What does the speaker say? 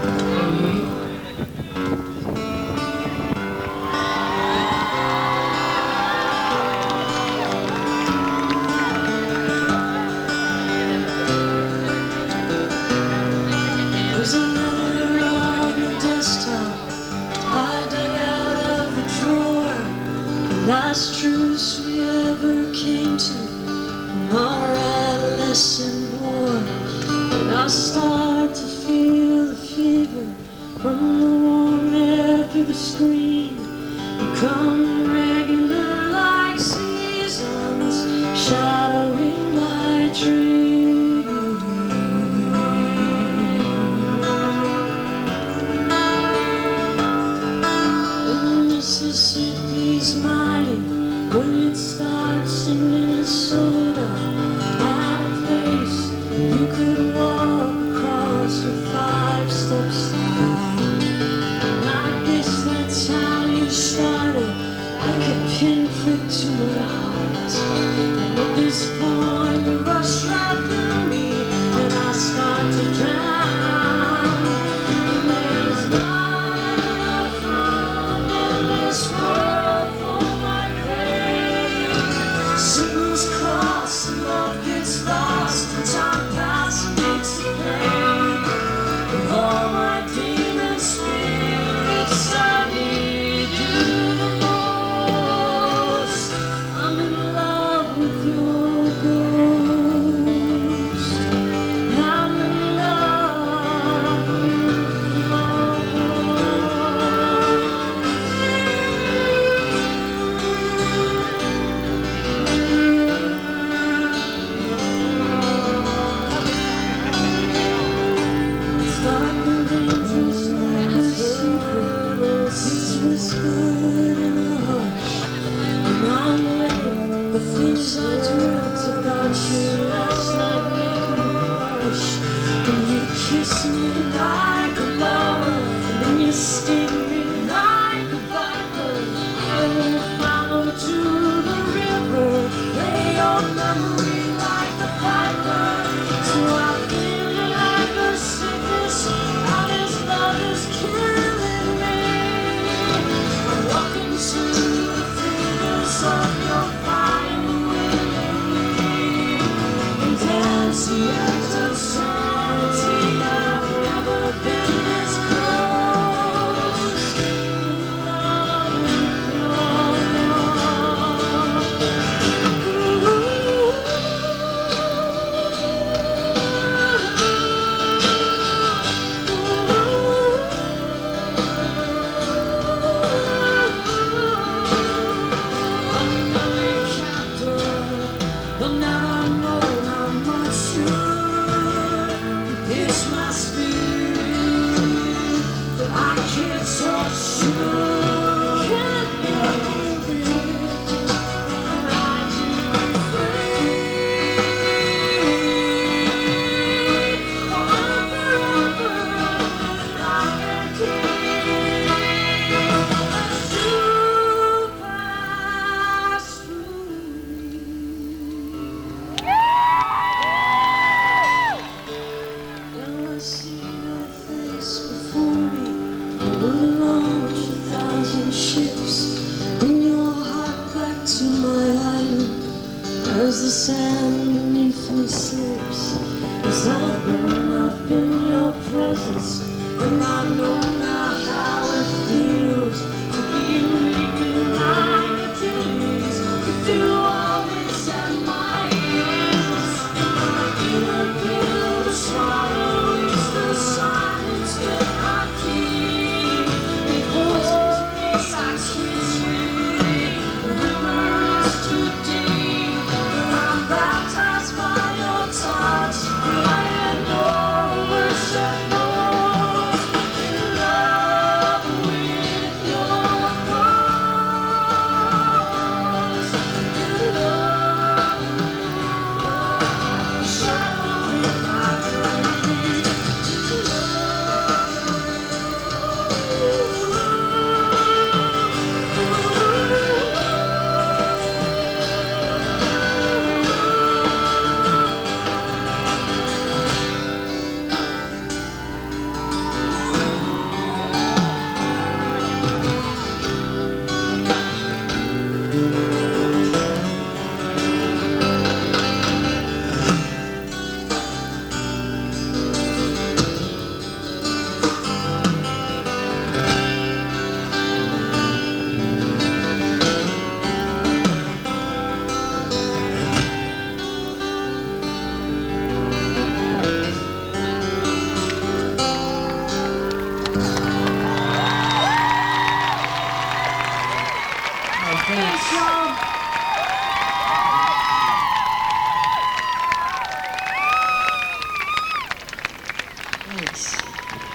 There's another on the desktop I dug out of the drawer. The last truths we ever came to in our adolescent war. And I start to feel the fever from the warm air through the screen. Become regular like seasons, shadowing my dreams. Mississippi's mighty when it starts in Minnesota. At a place you could walk across with 5 steps high. And I guess that's how you started, like a pinprick to my heart. And at this point you rush right through me, and I start to drown. And there's not enough room in this world for my grave. Signals cross and love gets lost, and time passes makes it plain. With all my demon spirits, I need you the most. I'm in love with your ghost. I'm in love with your ghost. It's dark and dangerous like a secret. It's whispered in the hush. And I'm aware the things I dreamt about you last night make me blush. And you kiss me like a lover, and then you sting me like a viper. I will follow to the river, lay your memory like a piper. So I feel like a sickness, how this love is killing me. I walk into the fingers of your fire willing me, and dance the edge of sanity. I've never been this close. Love with your love. Unknowing captor, but now I know how much you pierce my spirit, that I can't touch you. Can't be and I do free. Forever, like a king. You pass through me. Now I see your face before me. We'll launch 1,000 ships. Bring your heart back to my island as the sand beneath me slips. As I burn up in your presence, and I know now